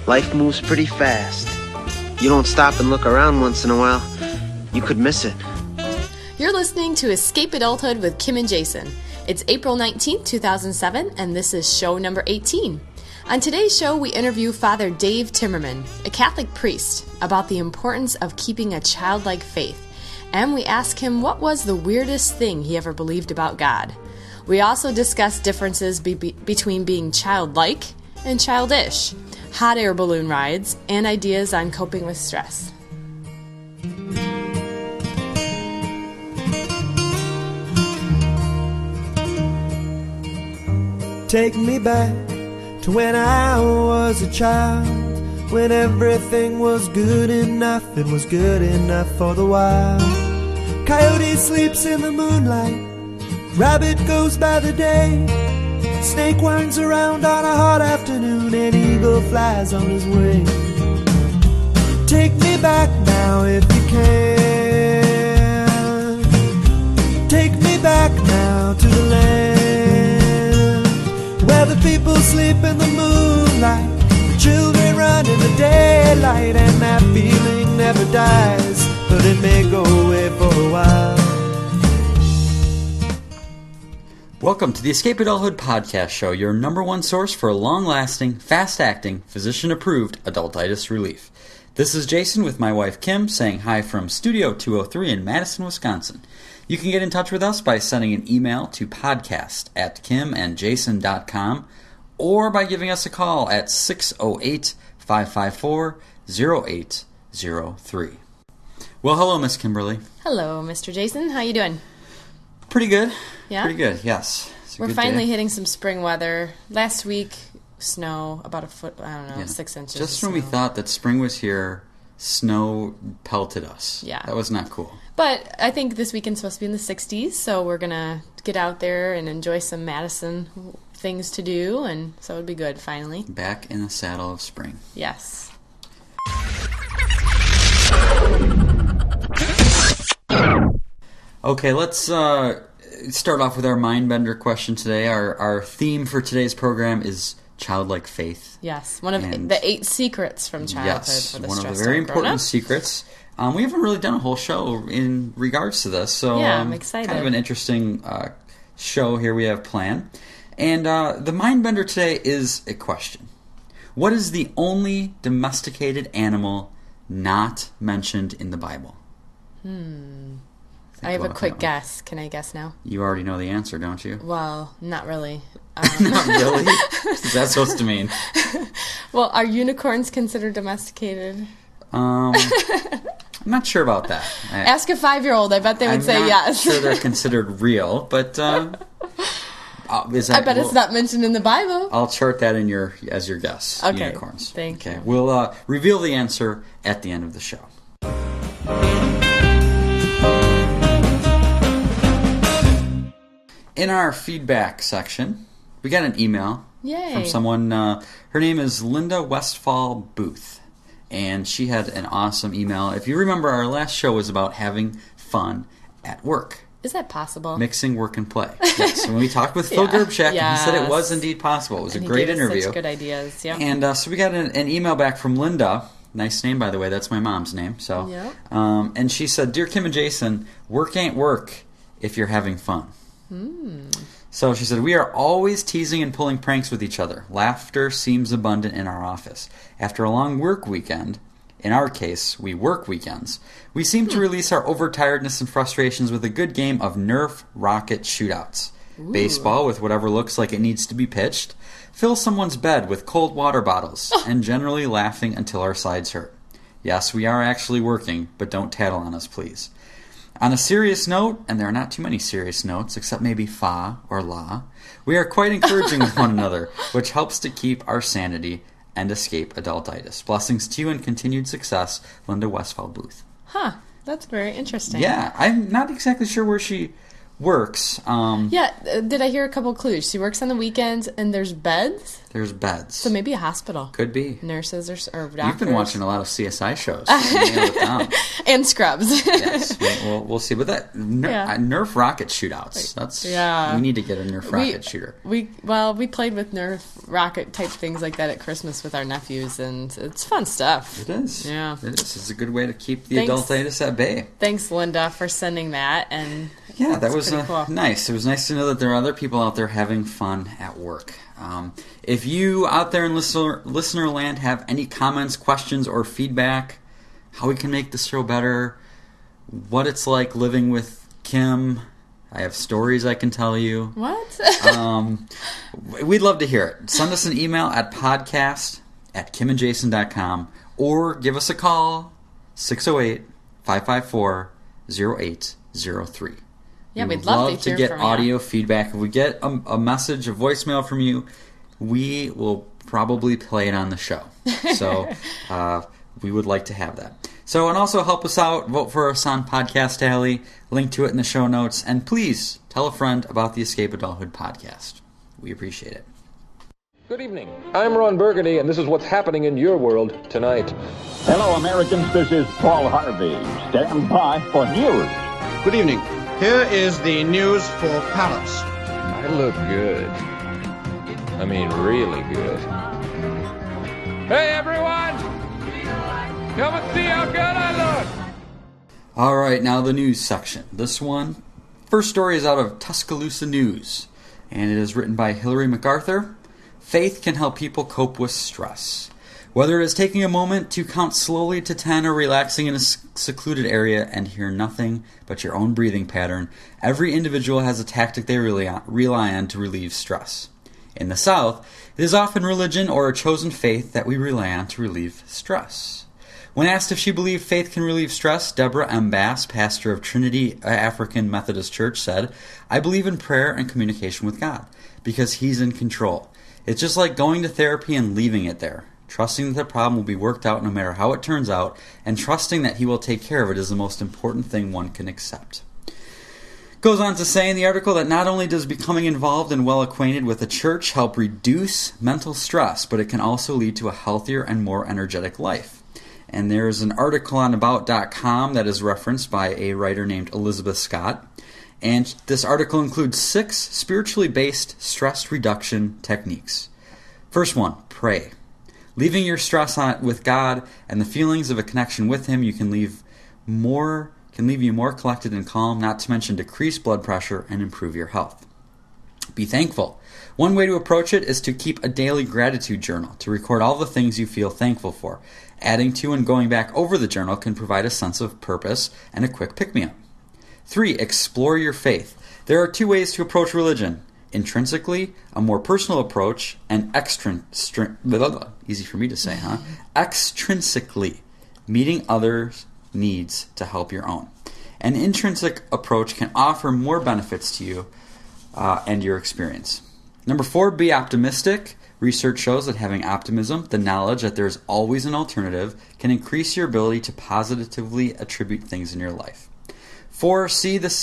Life moves pretty fast. You don't stop and look around once in a while, you could miss it. You're listening to Escape Adulthood with Kim and Jason. It's April 19th, 2007, and this is show number 18. On today's show, we interview Father Dave Timmerman, a Catholic priest, about the importance of keeping a childlike faith. And we ask him what was the weirdest thing he ever believed about God. We also discuss differences between being childlike and childish, hot air balloon rides, and ideas on coping with stress. Take me back to when I was a child, when everything was good enough, it was good enough for the wild. Coyote sleeps in the moonlight, rabbit goes by the day, snake winds around on a hot afternoon, and eagle flies on his way. Take me back now if you can. Take me back now to the land where the people sleep in the moonlight, the children run in the daylight, and that feeling never dies, but it may go away for a while. Welcome to the Escape Adulthood Podcast Show, your number one source for long-lasting, fast-acting, physician-approved adultitis relief. This is Jason with my wife Kim saying hi from Studio 203 in Madison, Wisconsin. You can get in touch with us by sending an email to podcast@kimandjason.com or by giving us a call at 608-554-0803. Well, hello, Miss Kimberly. Hello, Mr. Jason. How you doing? Pretty good. Yeah? Pretty good, yes. We're finally hitting some spring weather. Last week, snow, about a foot, 6 inches. Just when we thought that spring was here, snow pelted us. Yeah. That was not cool. But I think this weekend's supposed to be in the 60s, so we're going to get out there and enjoy some Madison things to do, and so it'll be good, finally. Back in the saddle of spring. Yes. Okay, let's start off with our mind-bender question today. Our theme for today's program is childlike faith. Yes, one of the 8 secrets from childhood for the one stressed of the very out important grown-up. secrets. We haven't really done a whole show in regards to this, so yeah, I'm excited. Kind of an interesting show here we have planned. And the mind-bender today is a question. What is the only domesticated animal not mentioned in the Bible? I have a quick guess. Can I guess now? You already know the answer, don't you? Well, not really. Not really? What's that supposed to mean? Well, are unicorns considered domesticated? I'm not sure about that. Ask a 5-year-old. I bet they would say yes. I'm not sure they're considered real, but I bet it's not mentioned in the Bible. I'll chart that in as your guess. Okay. Unicorns. Thank you. We'll reveal the answer at the end of the show. In our feedback section, we got an email from someone. Her name is Linda Westfall Booth, and she had an awesome email. If you remember, our last show was about having fun at work. Is that possible? Mixing work and play. Yes. When we talked with Phil Gerbchak, he said it was indeed possible. It was a great interview. Such good ideas. Yeah. And so we got an email back from Linda. Nice name, by the way. That's my mom's name. So, and she said, "Dear Kim and Jason, work ain't work if you're having fun." So she said, "We are always teasing and pulling pranks with each other. Laughter seems abundant in our office. After a long work weekend, in our case, we work weekends, we seem to release our overtiredness and frustrations with a good game of Nerf rocket shootouts. Ooh. Baseball with whatever looks like it needs to be pitched, fill someone's bed with cold water bottles, and generally laughing until our sides hurt. Yes, we are actually working, but don't tattle on us, please. On a serious note, and there are not too many serious notes, except maybe fa or la, we are quite encouraging with one another, which helps to keep our sanity and escape adultitis. Blessings to you and continued success, Linda Westfall Booth." Huh, that's very interesting. Yeah, I'm not exactly sure where she works. Did I hear a couple clues? She works on the weekends and there's beds? There's beds. So maybe a hospital. Could be. Nurses or doctors. You've been watching a lot of CSI shows. Nail it down. And Scrubs. Yes. We'll see. But that Nerf rocket shootouts. That's we need to get a Nerf rocket shooter. We played with Nerf rocket type things like that at Christmas with our nephews, and it's fun stuff. It is. Yeah. It is. It's a good way to keep the adultitis at bay. Thanks, Linda, for sending that. And yeah, that was cool. Nice. It was nice to know that there are other people out there having fun at work. If you out there in listener land have any comments, questions, or feedback, how we can make this show better, what it's like living with Kim, I have stories I can tell you. What? We'd love to hear it. Send us an email at podcast@kimandjason.com or give us a call, 608-554-0803. Yeah, we'd love to get audio feedback. If we get a message, a voicemail from you, we will probably play it on the show. So we would like to have that. So, and also help us out. Vote for us on Podcast Alley. Link to it in the show notes. And please tell a friend about the Escape Adulthood podcast. We appreciate it. Good evening. I'm Ron Burgundy, and this is what's happening in your world tonight. Hello, Americans. This is Paul Harvey. Stand by for news. Good evening. Here is the news for Palace. I look good. I mean, really good. Hey, everyone! Come and see how good I look! All right, now the news section. This one, first story is out of Tuscaloosa News, and it is written by Hillary MacArthur. Faith can help people cope with stress. Whether it is taking a moment to count slowly to 10 or relaxing in a secluded area and hear nothing but your own breathing pattern, every individual has a tactic they rely on to relieve stress. In the South, it is often religion or a chosen faith that we rely on to relieve stress. When asked if she believed faith can relieve stress, Deborah M. Bass, pastor of Trinity African Methodist Church, said, "I believe in prayer and communication with God, because He's in control. It's just like going to therapy and leaving it there. Trusting that the problem will be worked out no matter how it turns out, and trusting that He will take care of it is the most important thing one can accept." Goes on to say in the article that not only does becoming involved and well acquainted with the church help reduce mental stress, but it can also lead to a healthier and more energetic life. And there's an article on About.com that is referenced by a writer named Elizabeth Scott. And this article includes 6 spiritually based stress reduction techniques. First one, pray. Leaving your stress with God and the feelings of a connection with Him, you can leave you more collected and calm, not to mention decrease blood pressure and improve your health. Be thankful. One way to approach it is to keep a daily gratitude journal to record all the things you feel thankful for. Adding to and going back over the journal can provide a sense of purpose and a quick pick-me-up. 3. Explore your faith. There are 2 ways to approach religion. Intrinsically, a more personal approach, and easy for me to say, huh? Extrinsically, meeting others' needs to help your own. An intrinsic approach can offer more benefits to you and your experience. Number 4, be optimistic. Research shows that having optimism, the knowledge that there is always an alternative, can increase your ability to positively attribute things in your life. 5. See the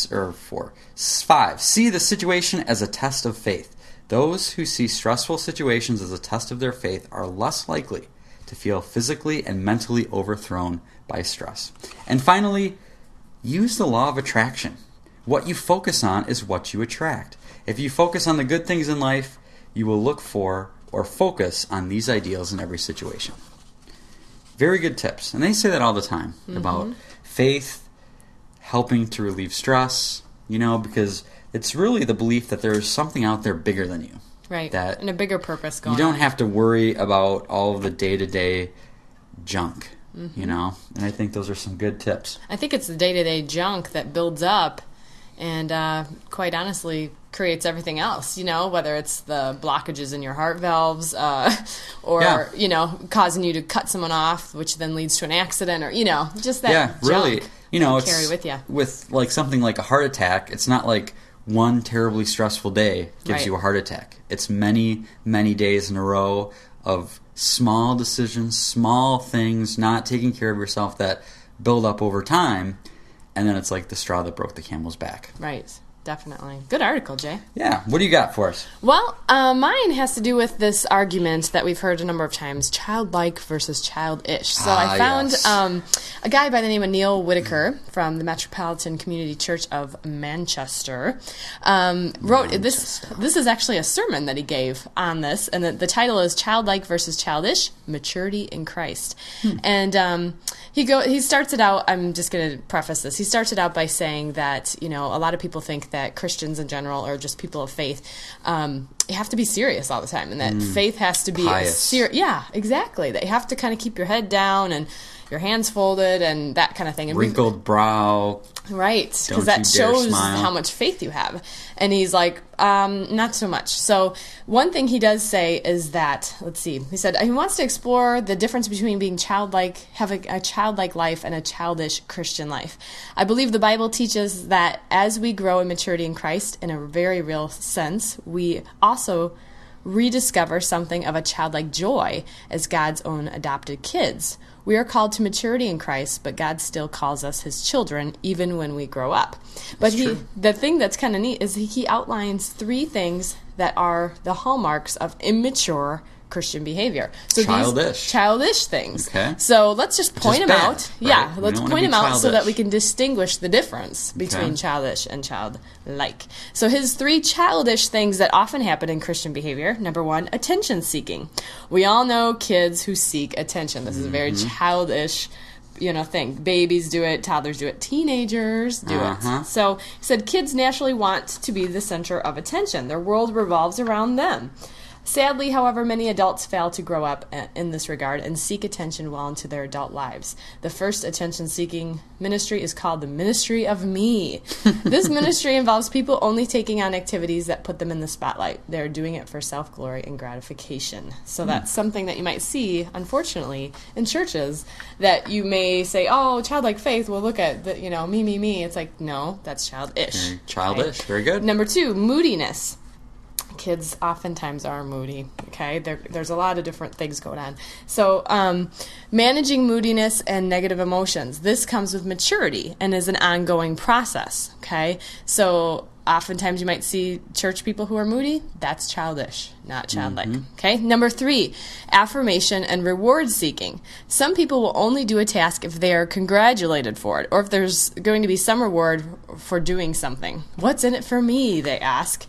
situation as a test of faith. Those who see stressful situations as a test of their faith are less likely to feel physically and mentally overthrown by stress. And finally, use the law of attraction. What you focus on is what you attract. If you focus on the good things in life, you will look for or focus on these ideals in every situation. Very good tips. And they say that all the time about faith helping to relieve stress, because it's really the belief that there's something out there bigger than you. Right. That and a bigger purpose going on. You don't have to worry about all of the day-to-day junk, And I think those are some good tips. I think it's the day-to-day junk that builds up and quite honestly creates everything else, whether it's the blockages in your heart valves or, causing you to cut someone off, which then leads to an accident or, just that really, junk it's carry with you. With like something like a heart attack, it's not like one terribly stressful day gives you a heart attack. It's many, many days in a row of small decisions, small things, not taking care of yourself that build up over time. And then it's like the straw that broke the camel's back. Right. definitely. Good article, Jay. Yeah. What do you got for us? Well, mine has to do with this argument that we've heard a number of times, childlike versus childish. So I found a guy by the name of Neil Whitaker from the Metropolitan Community Church of Manchester wrote this. This is actually a sermon that he gave on this, and the title is Childlike versus Childish, Maturity in Christ. And he starts it out, I'm just going to preface this, he starts it out by saying that, a lot of people think that Christians in general, or just people of faith, you have to be serious all the time, and that faith has to be yeah, exactly. That you have to kind of keep your head down and your hands folded and that kind of thing. And wrinkled brow. Right, because that shows how much faith you have. And he's like, not so much. So one thing he does say is that, let's see, he said he wants to explore the difference between being childlike, having a childlike life, and a childish Christian life. I believe the Bible teaches that as we grow in maturity in Christ, in a very real sense, we also rediscover something of a childlike joy as God's own adopted kids. We are called to maturity in Christ, but God still calls us his children even when we grow up. But the thing that's kind of neat is he outlines 3 things that are the hallmarks of immature Christian behavior. So childish things. Okay. So let's just point them out. Right? Yeah, let's point them out so that we can distinguish the difference between childish and childlike. So his 3 childish things that often happen in Christian behavior. Number 1, attention seeking. We all know kids who seek attention. This is a very childish thing. Babies do it, toddlers do it, teenagers do it. So he said kids naturally want to be the center of attention. Their world revolves around them. Sadly, however, many adults fail to grow up in this regard and seek attention well into their adult lives. The first attention-seeking ministry is called the Ministry of Me. This ministry involves people only taking on activities that put them in the spotlight. They're doing it for self-glory and gratification. So that's something that you might see, unfortunately, in churches, that you may say, oh, childlike faith, well, look at, me. It's like, no, that's childish. Childish, okay? Very good. Number 2, moodiness. Kids oftentimes are moody, okay? There's a lot of different things going on. So managing moodiness and negative emotions, this comes with maturity and is an ongoing process, okay? So oftentimes you might see church people who are moody. That's childish, not childlike, okay? Number 3, affirmation and reward seeking. Some people will only do a task if they are congratulated for it or if there's going to be some reward for doing something. What's in it for me, they ask.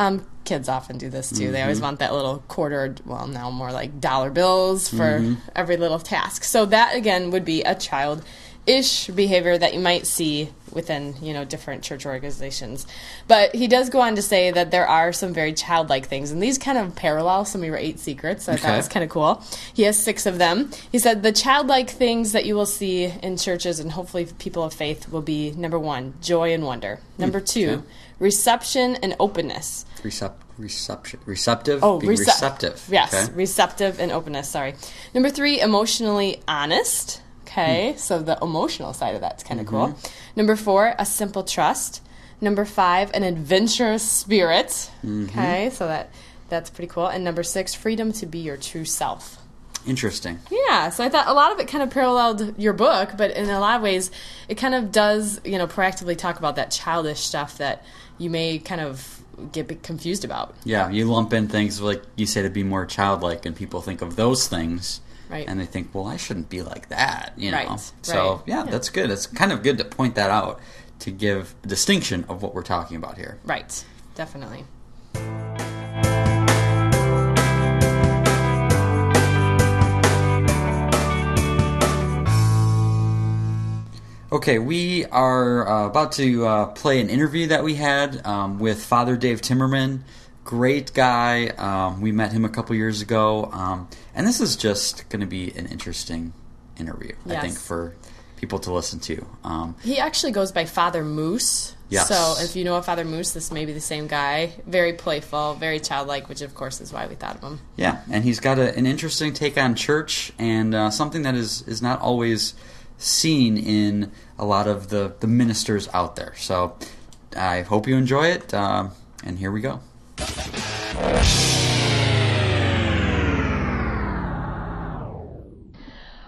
Kids often do this too. They always want that little quartered, well, now more like dollar bills for every little task. So that, again, would be a childish behavior that you might see within, different church organizations. But he does go on to say that there are some very childlike things, and these kind of parallel some of your 8 secrets, so I thought it was kind of cool. He has 6 of them. He said the childlike things that you will see in churches and hopefully people of faith will be, number 1, joy and wonder. Number 2, reception and openness. Receptive? Oh, receptive. Yes, okay. Receptive and openness, sorry. Number 3, emotionally honest. Okay, so the emotional side of that's kind of cool. Number 4, a simple trust. Number 5, an adventurous spirit. Okay, so that's pretty cool. And number 6, freedom to be your true self. Interesting. Yeah, so I thought a lot of it kind of paralleled your book, but in a lot of ways, it kind of does, proactively talk about that childish stuff that you may kind of get confused about. Yeah, you lump in things like you say to be more childlike, and people think of those things, right? And they think, well, I shouldn't be like that, Right. So yeah, that's good. It's kind of good to point that out to give a distinction of what we're talking about here. Right. Definitely. Okay, we are about to play an interview that we had with Father Dave Timmerman. Great guy. We met him a couple years ago. And this is just going to be an interesting interview, I think, for people to listen to. He actually goes by Father Moose. Yes. So if you know a Father Moose, this may be the same guy. Very playful, very childlike, which of course is why we thought of him. Yeah, and he's got an interesting take on church and something that is not always seen in a lot of the ministers out there. So I hope you enjoy it, and here we go.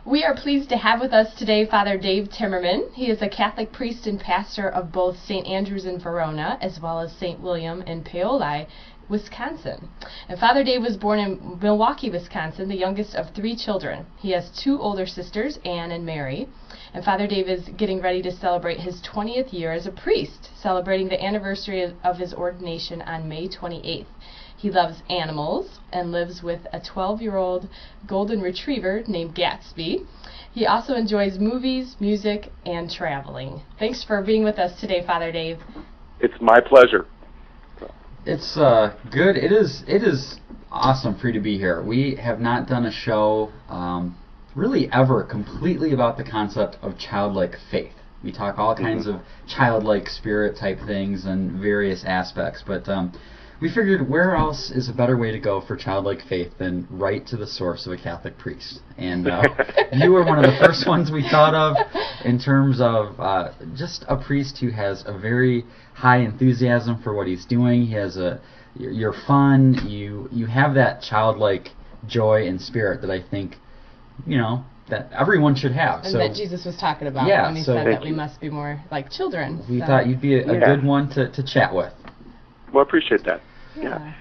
We are pleased to have with us today Father Dave Timmerman. He is a Catholic priest and pastor of both St. Andrews in Verona as well as St. William in Paoli, Wisconsin. And Father Dave was born in Milwaukee, Wisconsin, the youngest of 3 children. He has 2 older sisters, Anne and Mary. And Father Dave is getting ready to celebrate his 20th year as a priest, celebrating the anniversary of his ordination on May 28th. He loves animals and lives with a 12-year-old golden retriever named Gatsby. He also enjoys movies, music, and traveling. Thanks for being with us today, Father Dave. It's my pleasure. It's good. It is awesome for you to be here. We have not done a show really ever completely about the concept of childlike faith. We talk all kinds of childlike spirit type things and various aspects, but we figured where else is a better way to go for childlike faith than right to the source of a Catholic priest. And you were one of the first ones we thought of in terms of just a priest who has a very high enthusiasm for what he's doing. He has you're fun. You have that childlike joy and spirit that I think, that everyone should have. And that Jesus was talking about when he said that we must be more like children. We thought you'd be a good one to chat with. Well, I appreciate that. Yeah.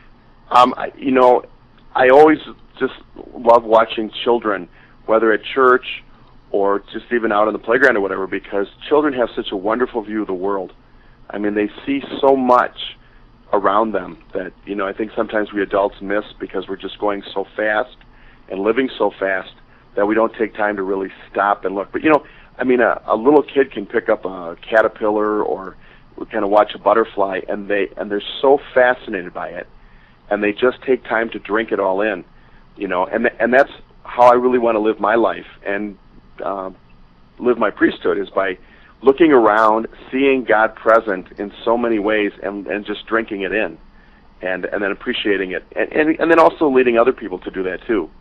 I always just love watching children, whether at church or just even out on the playground or whatever, because children have such a wonderful view of the world. I mean, they see so much around them that, I think sometimes we adults miss because we're just going so fast and living so fast that we don't take time to really stop and look. But, a little kid can pick up a caterpillar or kind of watch a butterfly, and they're so fascinated by it, and they just take time to drink it all in, and that's how I really want to live my life and live my priesthood, is by looking around, seeing God present in so many ways, and just drinking it in, and then appreciating it, and then also leading other people to do that too.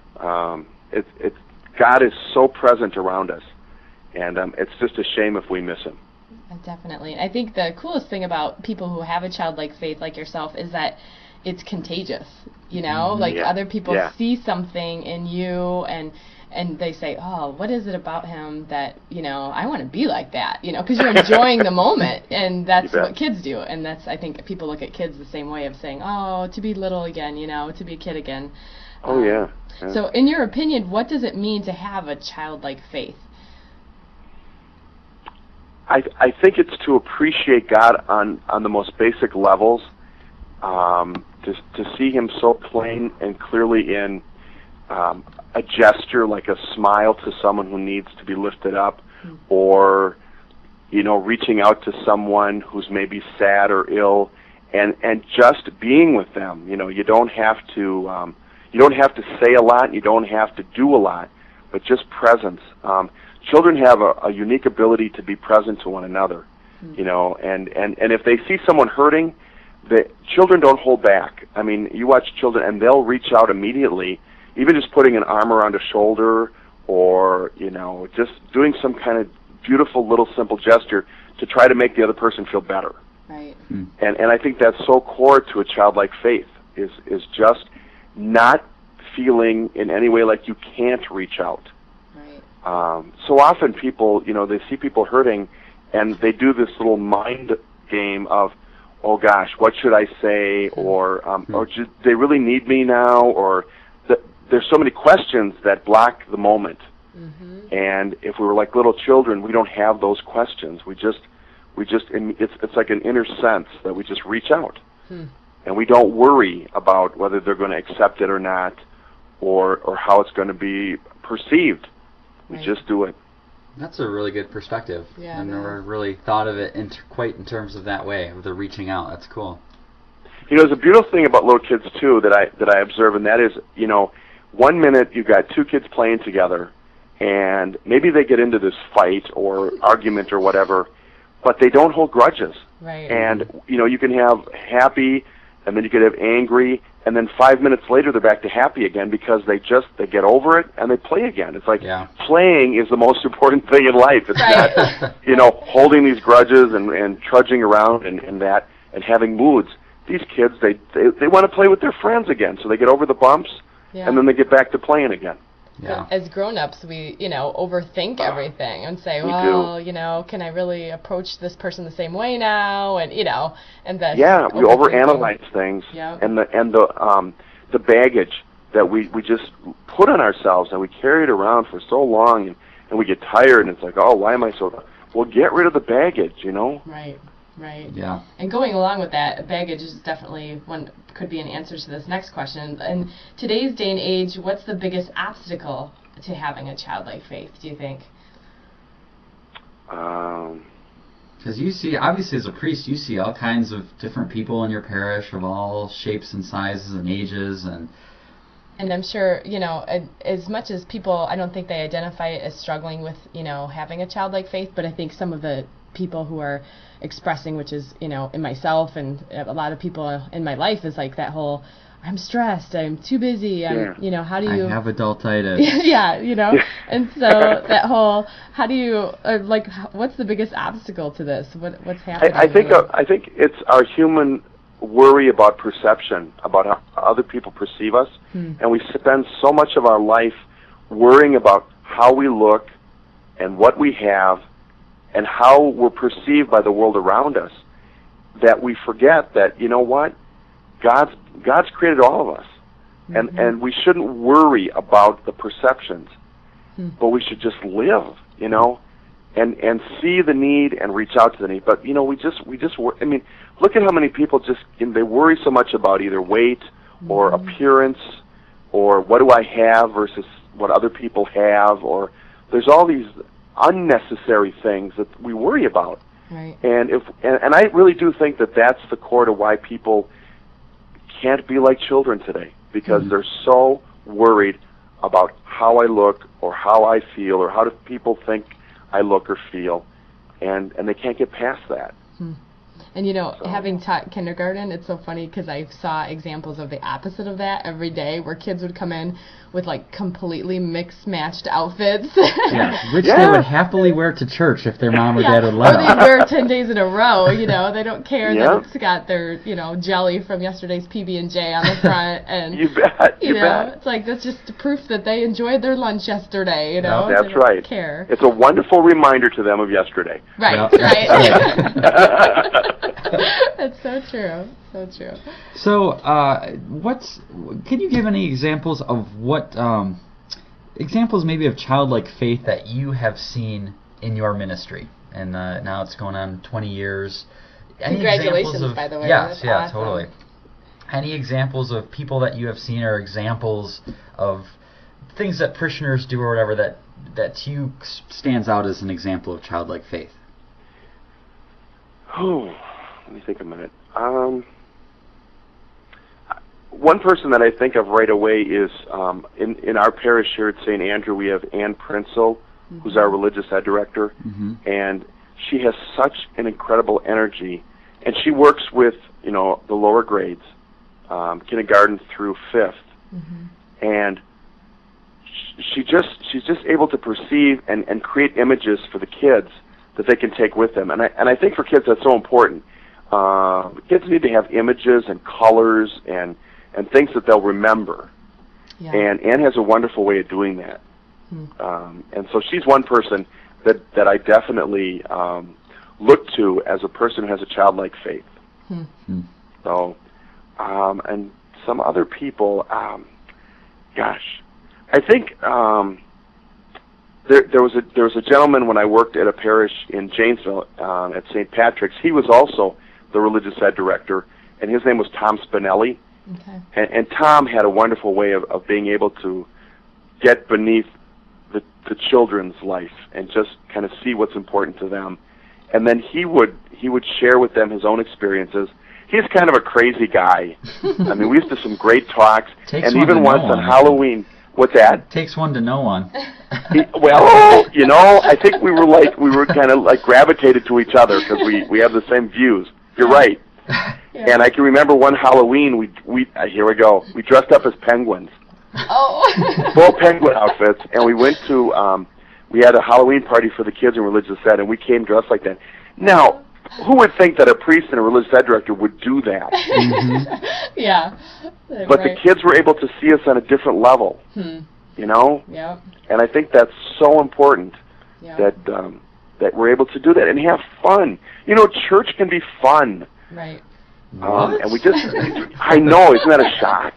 God is so present around us, and it's just a shame if we miss Him. Definitely. I think the coolest thing about people who have a childlike faith like yourself is that it's contagious, other people see something in you and they say, oh, what is it about him that, I want to be like that, because you're enjoying the moment, and that's what kids do. And I think people look at kids the same way of saying, oh, to be little again, to be a kid again. Oh, yeah. So in your opinion, what does it mean to have a childlike faith? I think it's to appreciate God on the most basic levels, to see Him so plain and clearly in a gesture like a smile to someone who needs to be lifted up, or reaching out to someone who's maybe sad or ill, and just being with them. You don't have to say a lot, you don't have to do a lot, but just presence. Children have a unique ability to be present to one another, and if they see someone hurting, the children don't hold back. I mean, you watch children and they'll reach out immediately, even just putting an arm around a shoulder, or just doing some kind of beautiful little simple gesture to try to make the other person feel better. Right. And I think that's so core to a childlike faith, is just not feeling in any way like you can't reach out. So often people, they see people hurting, and they do this little mind game of, oh gosh, what should I say, or do they really need me now, or there's so many questions that block the moment. And if we were like little children, we don't have those questions. It's like an inner sense that we just reach out, and we don't worry about whether they're going to accept it or not, or how it's going to be perceived. We just do it. That's a really good perspective. Yeah, I've never really thought of it quite in terms of that way, of the reaching out. That's cool. There's a beautiful thing about little kids too that I observe, and that is, 1 minute you've got 2 kids playing together, and maybe they get into this fight or argument or whatever, but they don't hold grudges. Right. And you can have happy, and then you could have angry, and then 5 minutes later they're back to happy again, because they get over it and they play again. It's like playing is the most important thing in life. It's not holding these grudges and trudging around and having moods. These kids, they want to play with their friends again, so they get over the bumps, and then they get back to playing again. Yeah. As grown-ups, we, overthink everything and say, We well, do. can I really approach this person the same way now? And, and then Yeah, we overanalyze things, Yeah. and the baggage that we just put on ourselves, and we carry it around for so long, and we get tired, and it's like, oh, why am I so... Well, get rid of the baggage, Right. Right. Yeah. And going along with that, baggage is definitely could be an answer to this next question. In today's day and age, what's the biggest obstacle to having a childlike faith, do you think? Because you see, obviously as a priest, you see all kinds of different people in your parish of all shapes and sizes and ages, and I'm sure, as much as people, I don't think they identify it as struggling with, having a childlike faith, but I think some of the people who are expressing, which is, in myself and a lot of people in my life, is like that whole, I'm stressed, I'm too busy, how do you... I have adultitis. Yeah, and so that whole, how do you, what's the biggest obstacle to this? What's happening? I think it's our human worry about perception, about how other people perceive us, and we spend so much of our life worrying about how we look and what we have and how we're perceived by the world around us, that we forget that, God's created all of us, and we shouldn't worry about the perceptions, but we should just live, and see the need and reach out to the need. But we just look at how many people they worry so much about either weight or appearance or what do I have versus what other people have, or there's all these unnecessary things that we worry about. Right. And I really do think that that's the core to why people can't be like children today, because they're so worried about how I look or how I feel or how do people think I look or feel, and they can't get past that. And having taught kindergarten, it's so funny because I saw examples of the opposite of that every day, where kids would come in with completely matched outfits. Yeah, which they would happily wear to church if their mom or dad would let them. Or they'd wear 10 days in a row, they don't care that it's got their, jelly from yesterday's PB&J on the front. And, you bet. It's like, that's just proof that they enjoed their lunch yesterday, That's right. Care. It's a wonderful reminder to them of yesterday. Right, right. That's so true. So true. So, can you give any examples of examples maybe of childlike faith that you have seen in your ministry? And now it's going on 20 years. Congratulations, by the way. Yes, That's awesome. Totally. Any examples of people that you have seen, or examples of things that parishioners do or whatever that to you stands out as an example of childlike faith? Let me think a minute. One person that I think of right away is in our parish here at St. Andrew, we have Ann Prinzel, who's our religious ed director, and she has such an incredible energy, and she works with the lower grades, kindergarten through 5th, and she's just able to perceive and create images for the kids that they can take with them, and I think for kids that's so important. Kids need to have images and colors and things that they'll remember. Yeah. And Ann has a wonderful way of doing that. And so she's one person that I definitely look to as a person who has a childlike faith. So, and some other people, I think there was a gentleman when I worked at a parish in Janesville at St. Patrick's. He was also the religious ed director, and his name was Tom Spinelli. Okay. And Tom had a wonderful way of being able to get beneath the children's life and just kind of see what's important to them. And then he would share with them his own experiences. He's kind of a crazy guy. I mean, we used to some great talks, and even once on Halloween. What's that? Takes one to know one. I think we were kind of like gravitated to each other because we have the same views. You're right. Yeah. And I can remember one Halloween we dressed up as penguins. Oh. Full penguin outfits, and we went to we had a Halloween party for the kids in religious ed, and we came dressed like that. Now, who would think that a priest and a religious ed director would do that? Yeah. But the kids were able to see us on a different level. you know? Yep. And I think that's so important Yep. that we're able to do that and have fun. You know, church can be fun. Right. And we just, I know, isn't that a shock?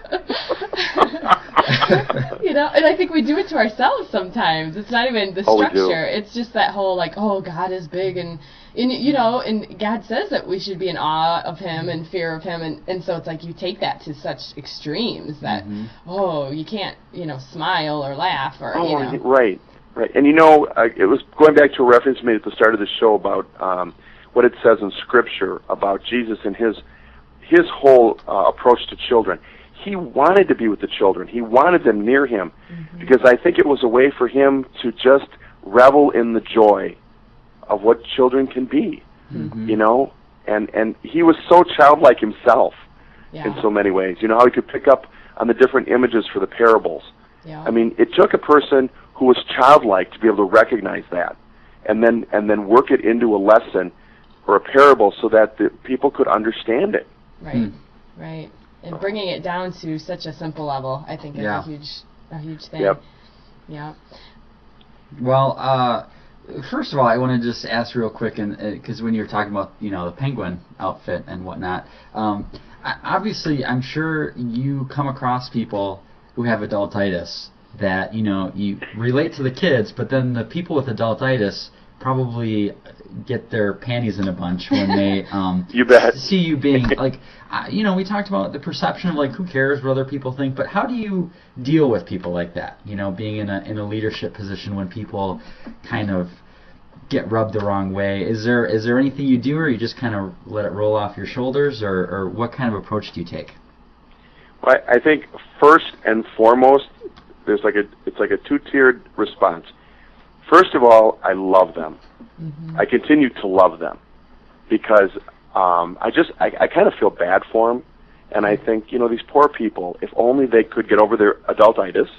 You know, and I think we do it to ourselves sometimes. It's not even the structure. It's just that whole, like, oh, God is big, and you know, and God says that we should be in awe of Him and fear of Him, and so it's like you take that to such extremes that, oh, you can't, you know, smile or laugh or, you know. Right. And, you know, it was going back to a reference made at the start of the show about what it says in Scripture about Jesus and his whole approach to children. He wanted to be with the children. He wanted them near him because I think it was a way for him to just revel in the joy of what children can be, you know? And he was so childlike himself in so many ways. You know, how he could pick up on the different images for the parables. Yeah. I mean, it took a person who was childlike to be able to recognize that and then work it into a lesson or a parable so that the people could understand it. Right, right. And bringing it down to such a simple level, I think, is a huge thing. Yep. Yeah. Well, first of all, I want to just ask real quick, and because when you're talking about, you know, the penguin outfit and whatnot, obviously, I'm sure you come across people who have adultitis that, you know, you relate to the kids, but then the people with adultitis probably get their panties in a bunch when they you bet. see you being like, you know, we talked about the perception of like, who cares what other people think, but how do you deal with people like that? You know, being in a leadership position when people kind of get rubbed the wrong way. Is there anything you do, or you just kind of let it roll off your shoulders, or what kind of approach do you take? Well, I think first and foremost, it's like a two-tiered response. First of all, I love them. I continue to love them because I kind of feel bad for them, and I think, you know, these poor people, if only they could get over their adultitis.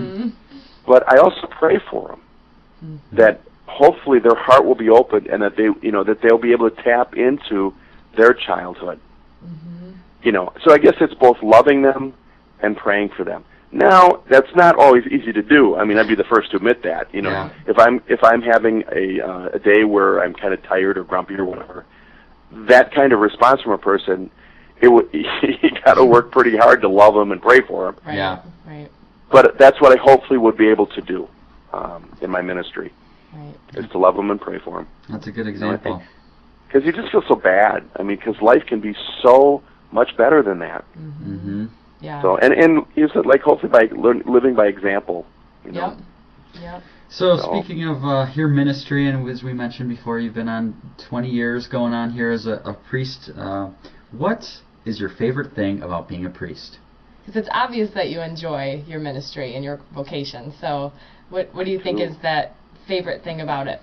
But I also pray for them that hopefully their heart will be opened and that they'll be able to tap into their childhood. You know, so I guess it's both loving them and praying for them. Now, that's not always easy to do. I mean, I'd be the first to admit that. You know, if I'm having a day where I'm kind of tired or grumpy or whatever, that kind of response from a person, you got to work pretty hard to love them and pray for them. Right. Yeah. Right. But that's what I hopefully would be able to do in my ministry. Right. Is to love them and pray for them. That's a good example. Because you just feel so bad. I mean, because life can be so much better than that. Yeah. So and you said, like, hopefully by living by example. You know? Yep. So speaking of your ministry, and as we mentioned before, you've been on 20 years going on here as a priest. What is your favorite thing about being a priest? Because it's obvious that you enjoy your ministry and your vocation. So what do you think is that favorite thing about it?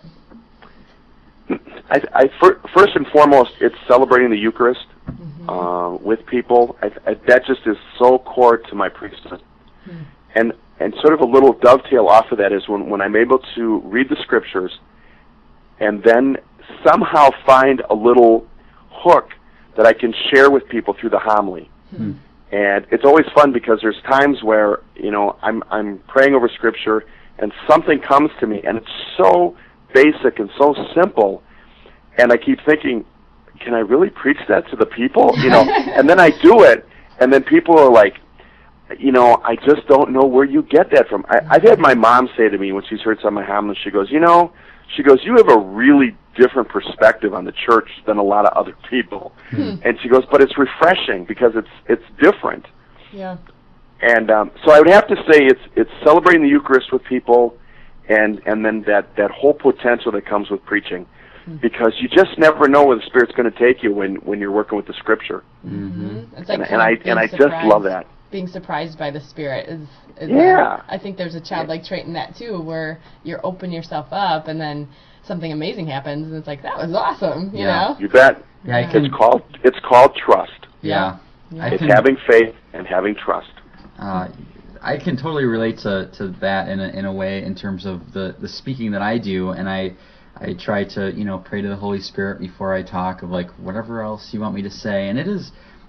First and foremost, it's celebrating the Eucharist with people. That just is so core to my priesthood. And sort of a little dovetail off of that is when I'm able to read the Scriptures and then somehow find a little hook that I can share with people through the homily. And it's always fun because there's times where, you know, I'm praying over Scripture and something comes to me and it's so basic and so simple, and I keep thinking, can I really preach that to the people? You know, and then I do it, and then people are like, you know, I just don't know where you get that from. I've had my mom say to me when she's heard some of my homilies, she goes, you have a really different perspective on the church than a lot of other people. And she goes, but it's refreshing because it's different. Yeah. And so I would have to say it's celebrating the Eucharist with people, and then that whole potential that comes with preaching, because you just never know where the Spirit's going to take you when you're working with the Scripture. It's like and I just love that. Being surprised by the Spirit is I think there's a childlike trait in that too, where you open yourself up and then something amazing happens, and it's like, that was awesome. You know? You bet. Yeah, it's called trust. Yeah. It's having faith and having trust. I can totally relate to that in a way, in terms of the speaking that I do, and I try to, you know, pray to the Holy Spirit before I talk, of like whatever else you want me to say, and it is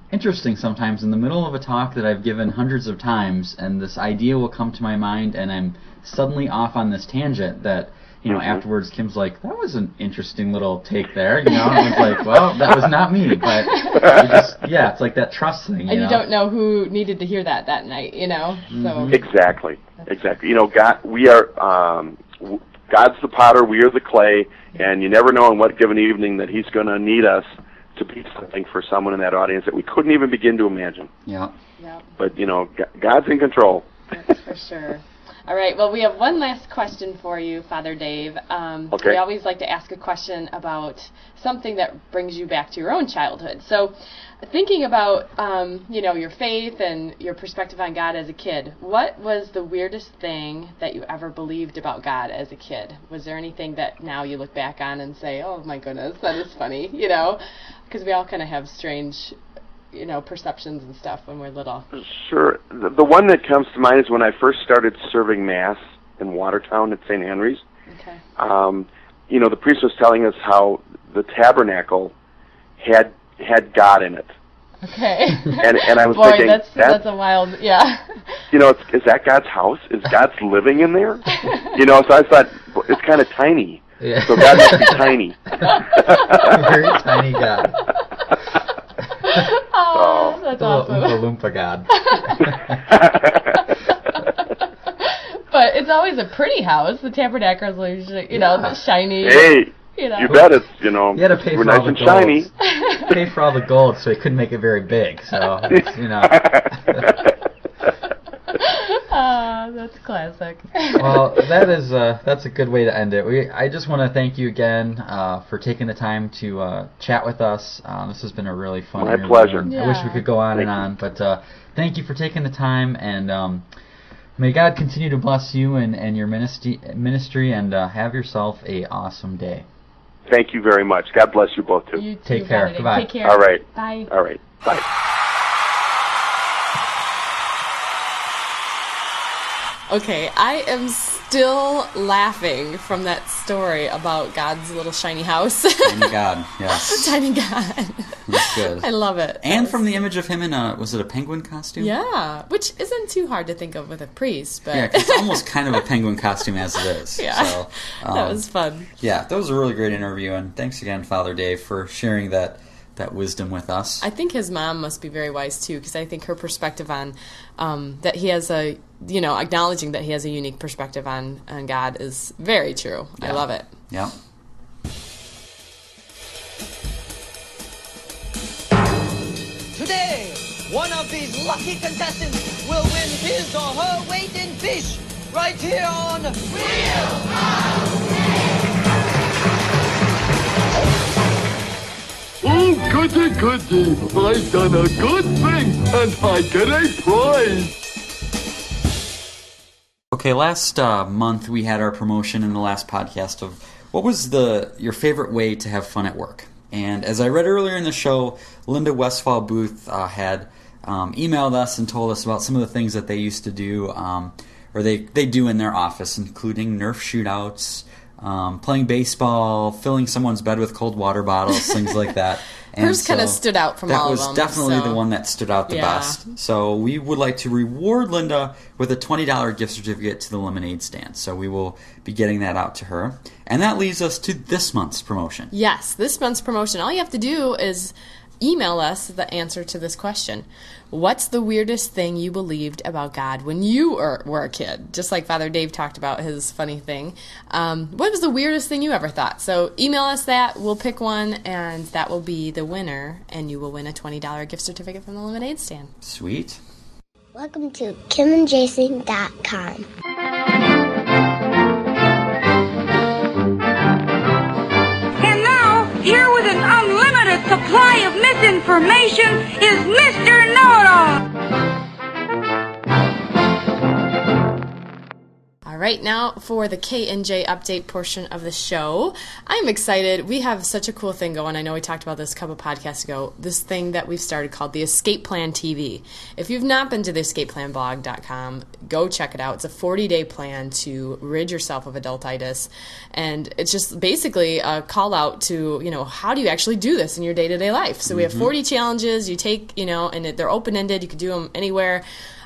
interesting sometimes in the middle of a talk that I've given hundreds of times, and this idea will come to my mind, and I'm suddenly off on this tangent that, afterwards Kim's like, that was an interesting little take there, and I was like, well, that was not me, but it's like that trust thing, And you don't know who needed to hear that night, so. Exactly. God, we are, God's the potter, we are the clay, and you never know on what given evening that he's going to need us to be something for someone in that audience that we couldn't even begin to imagine. Yeah. But, God's in control. That's for sure. All right, well, we have one last question for you, Father Dave. Okay. We always like to ask a question about something that brings you back to your own childhood. So thinking about, your faith and your perspective on God as a kid, what was the weirdest thing that you ever believed about God as a kid? Was there anything that now you look back on and say, oh, my goodness, that is funny, Because we all kind of have strange perceptions and stuff when we're little. Sure. The one that comes to mind is when I first started serving Mass in Watertown at St. Henry's. Okay. The priest was telling us how the tabernacle had God in it. Okay. And I was Boy, thinking, that's a wild, yeah. Is that God's house? Is God living in there? So I thought, it's kind of tiny. Yeah. So God must be tiny. Very tiny God. Oh, that's awesome. Oompa Loompa God. But it's always a pretty house. The tabernacle is usually, shiny. Hey, you bet it's, You had to pay we're for all nice and the gold. shiny. Pay for all the gold, so he couldn't make it very big. So, that's classic. Well, that's a good way to end it. I just want to thank you again for taking the time to chat with us. This has been a really fun interview. My pleasure. Yeah. I wish we could go on and on, but thank you for taking the time, and may God continue to bless you and your ministry, and have yourself a awesome day. Thank you very much. God bless you both, too. You too. Take care. Goodbye. Take care. All right. Bye. All right. Bye. Okay, I am still laughing from that story about God's little shiny house. Tiny God, yes. Tiny God. That's good. I love it. And from the image of him in was it a penguin costume? Yeah, which isn't too hard to think of with a priest. But Yeah, 'cause it's almost kind of a penguin costume as it is. Yeah, so, that was fun. Yeah, that was a really great interview, and thanks again, Father Dave, for sharing that wisdom with us. I think his mom must be very wise too, because I think her perspective on that he has a, acknowledging that he has a unique perspective on God is very true. Yeah. I love it. Yeah. Today, one of these lucky contestants will win his or her weight in fish right here on Wheel of Oh, goody, goody. I've done a good thing, and I get a prize. Okay, last month we had our promotion in the last podcast of what was your favorite way to have fun at work. And as I read earlier in the show, Linda Westfall Booth had emailed us and told us about some of the things that they used to do, or they do in their office, including Nerf shootouts, playing baseball, filling someone's bed with cold water bottles, things like that. And hers kind of stood out from all of them. That was definitely the one that stood out the best. So we would like to reward Linda with a $20 gift certificate to the lemonade stand. So we will be getting that out to her. And that leads us to this month's promotion. Yes, this month's promotion. All you have to do is email us the answer to this question. What's the weirdest thing you believed about God when you were a kid? Just like Father Dave talked about his funny thing. What was the weirdest thing you ever thought? So email us that. We'll pick one, and that will be the winner, and you will win a $20 gift certificate from the lemonade stand. Sweet. Welcome to KimandJason.com. Here with an unlimited supply of misinformation is Mr. Know-It-All. All right, now for the K&J update portion of the show. I'm excited. We have such a cool thing going. I know we talked about this a couple podcasts ago. This thing that we've started called the Escape Plan TV. If you've not been to the escapeplanblog.com, go check it out. It's a 40-day plan to rid yourself of adultitis. And it's just basically a call out to, how do you actually do this in your day-to-day life? So we have 40 challenges you take, and they're open-ended. You can do them anywhere.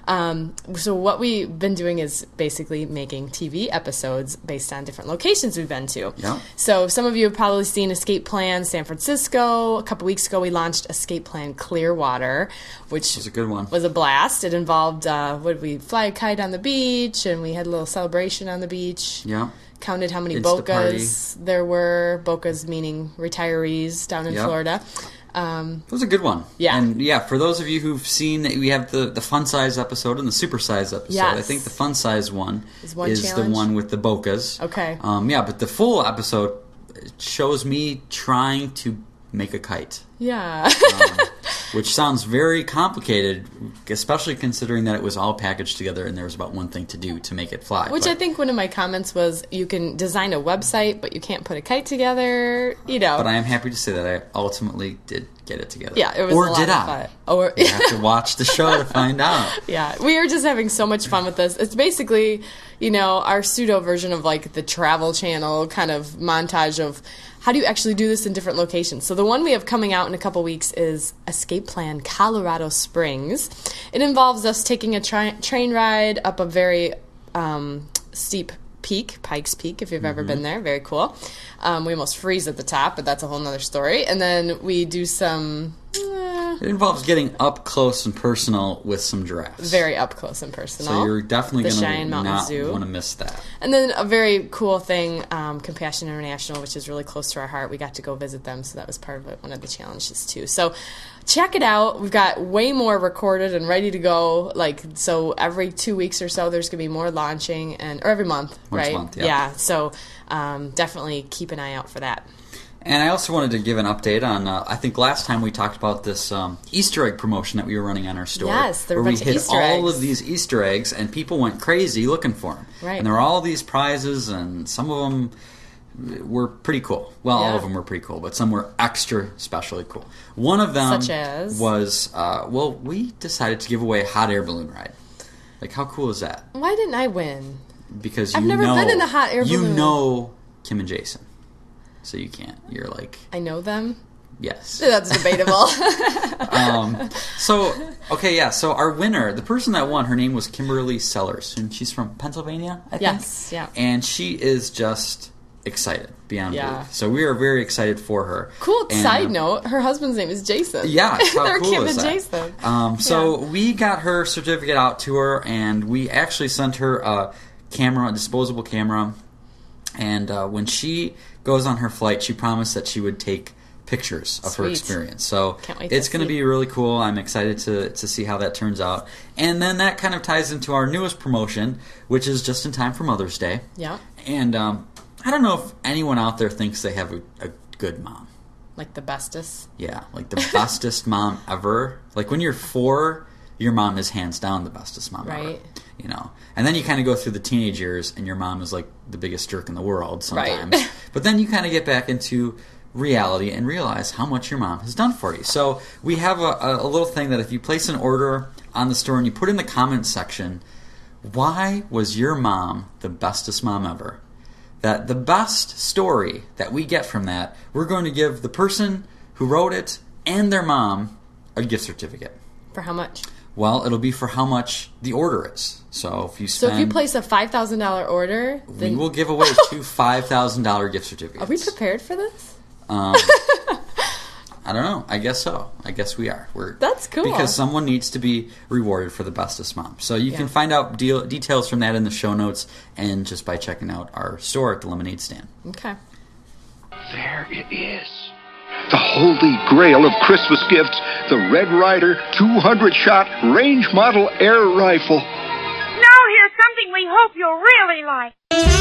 So what we've been doing is basically making TV episodes based on different locations we've been to. Yeah. So some of you have probably seen Escape Plan San Francisco. A couple weeks ago, we launched Escape Plan Clearwater, which was a good one. Was a blast. It involved, we fly a kite on the beach, and we had a little celebration on the beach. Yeah. Counted how many Bocas there were. Bocas meaning retirees down in Florida. It was a good one. Yeah. And for those of you who've seen, we have the fun size episode and the super size episode. Yes. I think the fun size one is challenge? the one with the Bocas. Okay. But the full episode shows me trying to make a kite. Yeah. Which sounds very complicated, especially considering that it was all packaged together and there was about one thing to do to make it fly. I think one of my comments was, you can design a website, but you can't put a kite together, But I am happy to say that I ultimately did get it together. Yeah, it was a lot of fun. Or you have to watch the show to find out. Yeah, we are just having so much fun with this. It's basically, our pseudo version of like the Travel Channel kind of montage of how do you actually do this in different locations. So the one we have coming out in a couple weeks is Escape Plan Colorado Springs. It involves us taking a train ride up a very steep peak, Pikes Peak, if you've ever been there. Very cool. We almost freeze at the top, but that's a whole nother story. And then we do some... It involves getting up close and personal with some giraffes. Very up close and personal. So you're definitely going to not want to miss that. And then a very cool thing, Compassion International, which is really close to our heart. We got to go visit them, so that was part of it, one of the challenges too. So check it out. We've got way more recorded and ready to go. So every 2 weeks or so, there's going to be more launching, or every month, right? Month, yeah. So definitely keep an eye out for that. And I also wanted to give an update on, I think last time we talked about this Easter egg promotion that we were running on our store. Yes, there were where a bunch we of hid Easter eggs. all of these Easter eggs, and people went crazy looking for them. Right. And there were all these prizes, and some of them were pretty cool. Well, all of them were pretty cool, but some were extra specially cool. One of them Such as? was, we decided to give away a hot air balloon ride. How cool is that? Why didn't I win? Because I've never been in a hot air balloon. You know Kim and Jason. So you can't. You're like... I know them? Yes. That's debatable. So our winner, the person that won, her name was Kimberly Sellers, and she's from Pennsylvania, I think. Yes, yeah. And she is just excited, beyond belief. So we are very excited for her. Cool. Side note, her husband's name is Jason. Yeah, how They're cool Kim is and that? Jason. So we got her certificate out to her, and we actually sent her a disposable camera, and when she goes on her flight, she promised that she would take pictures of her experience. So it's going to be really cool. I'm excited to see how that turns out. And then that kind of ties into our newest promotion, which is just in time for Mother's Day. Yeah. And I don't know if anyone out there thinks they have a good mom. Like the bestest? Yeah, like the bestest mom ever. Like when you're 4, your mom is hands down the bestest mom ever. Right. And then you kind of go through the teenage years, and your mom is like the biggest jerk in the world sometimes. Right. But then you kind of get back into reality and realize how much your mom has done for you. So we have a little thing that if you place an order on the store and you put in the comments section, why was your mom the bestest mom ever? That the best story that we get from that, we're going to give the person who wrote it and their mom a gift certificate. For how much? Well, it'll be for how much the order is. So if you place a $5,000 order, then we will give away 2 $5,000 gift certificates. Are we prepared for this? I don't know. I guess so. I guess we are. That's cool. Because someone needs to be rewarded for the bestest mom. So you can find out details from that in the show notes and just by checking out our store at the Lemonade Stand. Okay. There it is. The holy grail of Christmas gifts, the Red Ryder 200-shot range model air rifle. Now here's something we hope you'll really like.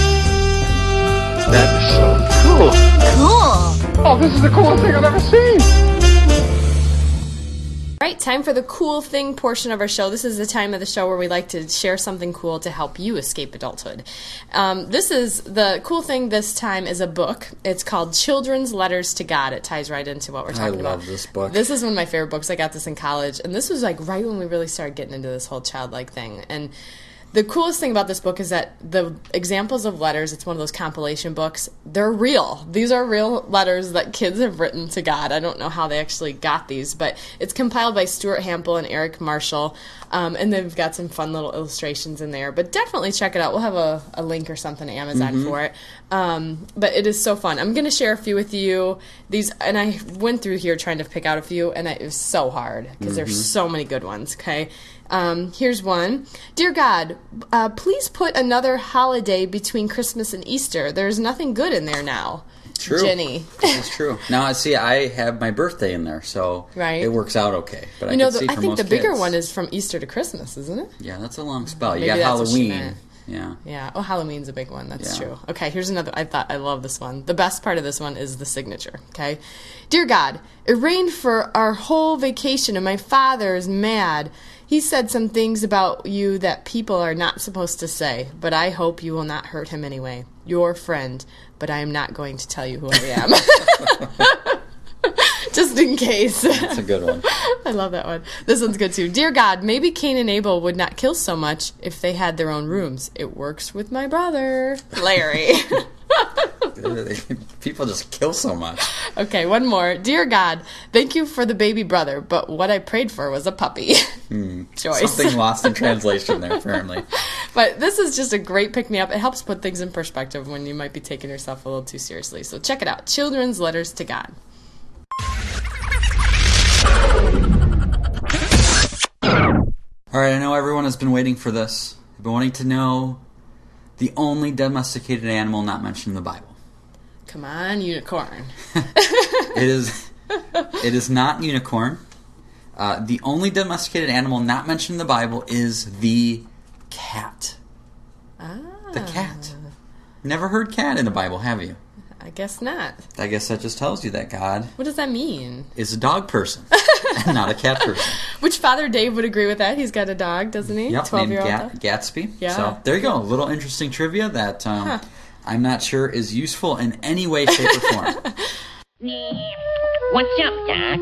That's so cool. Cool. Oh, this is the coolest thing I've ever seen. All right, time for the cool thing portion of our show. This is the time of the show where we like to share something cool to help you escape adulthood. This is the cool thing this time is a book. It's called Children's Letters to God. It ties right into what we're talking about. I love this book. This is one of my favorite books. I got this in college, and this was like right when we really started getting into this whole childlike thing. And the coolest thing about this book is that the examples of letters, it's one of those compilation books, they're real. These are real letters that kids have written to God. I don't know how they actually got these, but it's compiled by Stuart Hample and Eric Marshall, and they've got some fun little illustrations in there. But definitely check it out. We'll have a link or something to Amazon for it. But it is so fun. I'm going to share a few with you. These, and I went through here trying to pick out a few, and it was so hard because there's so many good ones, okay? Here's one. Dear God, please put another holiday between Christmas and Easter. There's nothing good in there now. True. Jenny. That's true. Now, see, I have my birthday in there, so it works out okay. But I think the bigger one is from Easter to Christmas, isn't it? Yeah, that's a long spell. You Maybe got Halloween. Yeah. Yeah. Oh, Halloween's a big one. That's true. Okay, here's another. I love this one. The best part of this one is the signature. Okay. Dear God, it rained for our whole vacation and my father is mad. He said some things about you that people are not supposed to say, but I hope you will not hurt him anyway. Your friend, but I am not going to tell you who I am. Just in case. That's a good one. I love that one. This one's good too. Dear God, maybe Cain and Abel would not kill so much if they had their own rooms. It works with my brother, Larry. People just kill so much. Okay, one more. Dear God, thank you for the baby brother, but what I prayed for was a puppy. Joyce. Something lost in translation there, apparently. But this is just a great pick-me-up. It helps put things in perspective when you might be taking yourself a little too seriously. So check it out. Children's Letters to God. All right, I know everyone has been waiting for this. They've been wanting to know the only domesticated animal not mentioned in the Bible. Come on, unicorn. It is not unicorn. The only domesticated animal not mentioned in the Bible is the cat. The cat. Never heard cat in the Bible, have you? I guess not. I guess that just tells you that God... What does that mean? ...is a dog person and not a cat person. Which Father Dave would agree with that. He's got a dog, doesn't he? Yep, 12-year-old named Gatsby. Yeah. So there you go. A little interesting trivia that I'm not sure is useful in any way, shape, or form. What's up, Doc?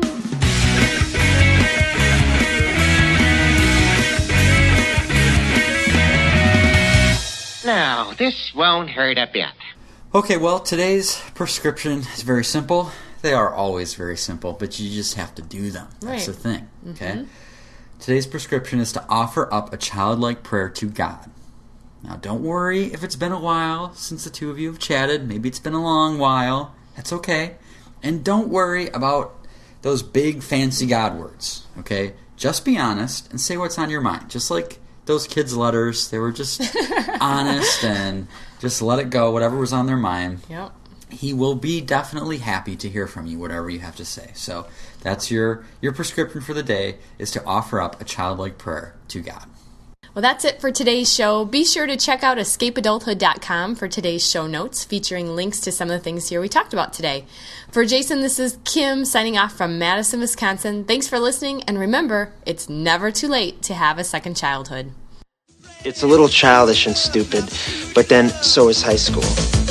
No, this won't hurt a bit. Okay, well, today's prescription is very simple. They are always very simple, but you just have to do them. That's the thing, okay? Mm-hmm. Today's prescription is to offer up a childlike prayer to God. Now, don't worry if it's been a while since the two of you have chatted. Maybe it's been a long while. That's okay. And don't worry about those big, fancy God words, okay? Just be honest and say what's on your mind. Just like those kids' letters, they were just honest and just let it go, whatever was on their mind. Yep. He will be definitely happy to hear from you, whatever you have to say. So that's your prescription for the day, is to offer up a childlike prayer to God. Well, that's it for today's show. Be sure to check out escapeadulthood.com for today's show notes, featuring links to some of the things here we talked about today. For Jason, this is Kim signing off from Madison, Wisconsin. Thanks for listening, and remember, it's never too late to have a second childhood. It's a little childish and stupid, but then so is high school.